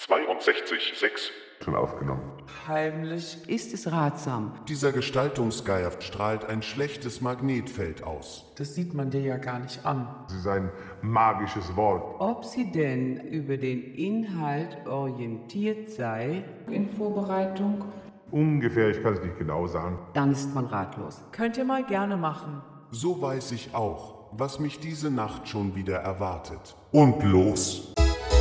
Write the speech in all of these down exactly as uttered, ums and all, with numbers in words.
zweiundsechzig Komma sechs. Schon aufgenommen. Heimlich ist es ratsam. Dieser Gestaltungsgeier strahlt ein schlechtes Magnetfeld aus. Das sieht man dir ja gar nicht an. Es ist ein magisches Wort. Ob sie denn über den Inhalt orientiert sei, in Vorbereitung. Ungefähr, ich kann es nicht genau sagen. dann ist man ratlos. Könnt ihr mal gerne machen. So weiß ich auch, was mich diese Nacht schon wieder erwartet. Und los!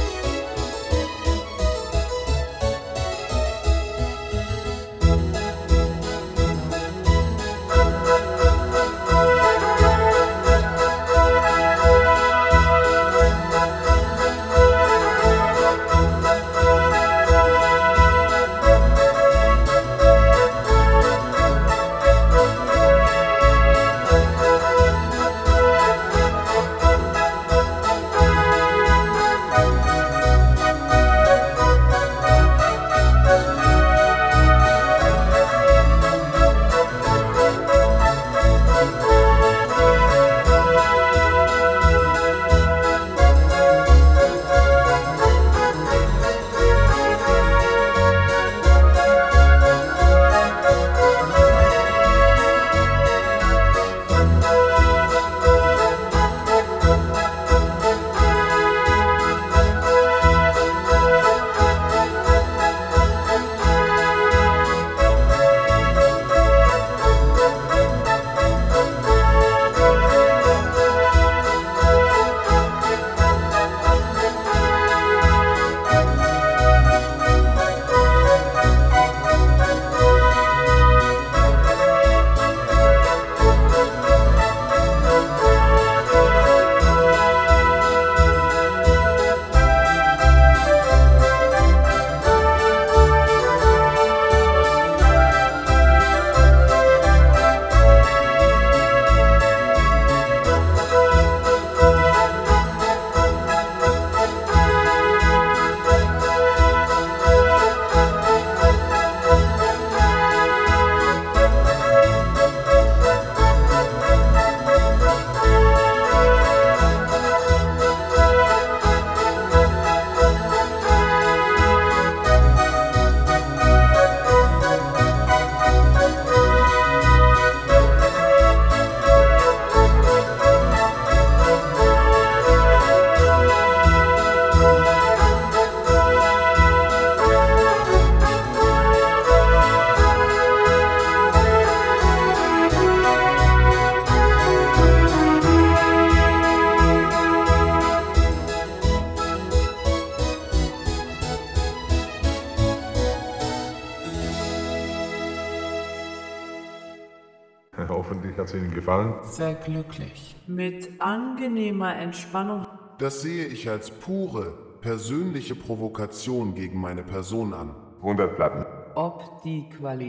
Hoffentlich hat es Ihnen gefallen. Sehr glücklich. Mit angenehmer Entspannung. Das sehe ich als pure, persönliche Provokation gegen meine Person an. hundert Platten. Ob die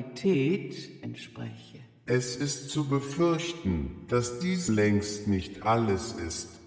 Qualität entspreche. Es ist zu befürchten, dass dies längst nicht alles ist,